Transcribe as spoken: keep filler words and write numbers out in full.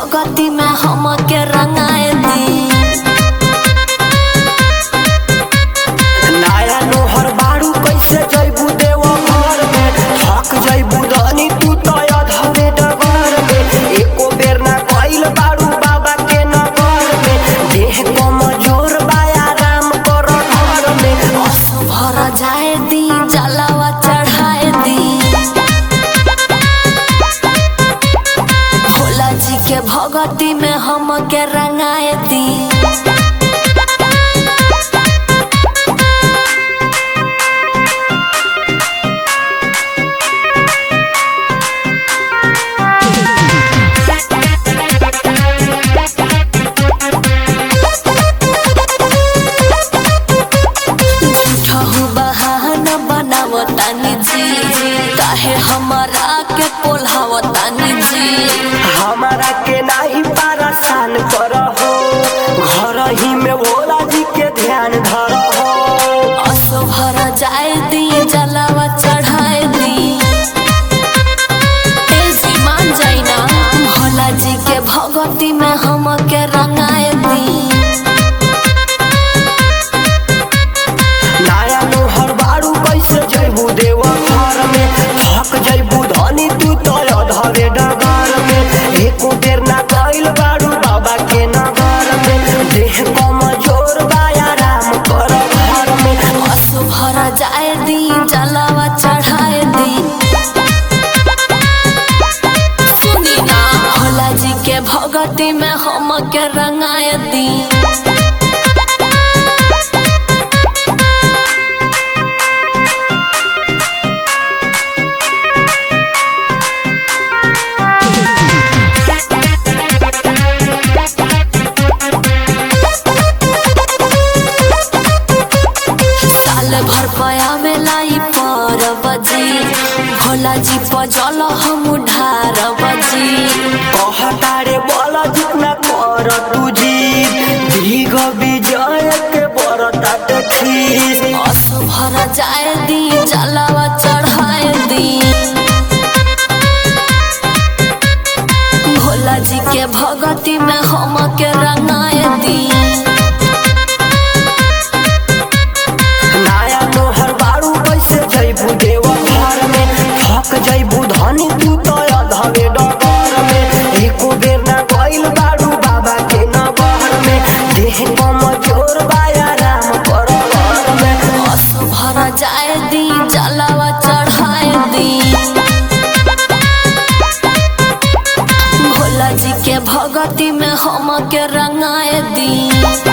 भगती में हम के रंगाए दी। नया नोहर बारू कैसे जैबू देव घर में, थक जैबू रानी तू तया धरे डगर में। एको बेर ना गइल बारू बाबा के नगर में, देह कमजोर बाया राम कर घर में। असु भर जाए दी जलावा चढ़ाए दी, भोला जी के भगती में हम के रंगाए दी। बनावतानी जी काहे हमारा के पोल्हावतानी जी, हमारा के नहीं परेशान करहो, घर ही में भोला जी के ध्यान धरहो। असो भर जाए दी जलावा चढ़ाए दी, तेजी मान जाई ना भोला जी के भगती में हम के रंगाए दी। नया नोहर बारू कैसे जैबू देव घर में, थक जैबू धनी तू तय धरे डगर में। एको बेर ना गइल बारू बाबा के नगर में, देह कमजोर बाया राम कर घर में। असो भर जाए दी जलावा चढ़ाए दी, सुनी ना भोला जी के भगती में हम के रंगाए दी। भर पया में लाई पर बजी, भोला जी पजल हम ढार बजी। कहतारे बोला जितना कर तुझी, भीग विजय के बरता देखी। असु भर जाए दी जलावा चढ़ाए दी, भोला जी के भगती में हम के रंगाए दी। जैबू देव घर में, थक जैबू धनी तू तय धरे डगर में। एको बेर ना गइल बारू बाबा के नगर में, देह कमजोर बाया राम कर घर में। असु भर जाए दी जलावा चढ़ाए दी, भोला जी के भगती में हम के रंगाए दी।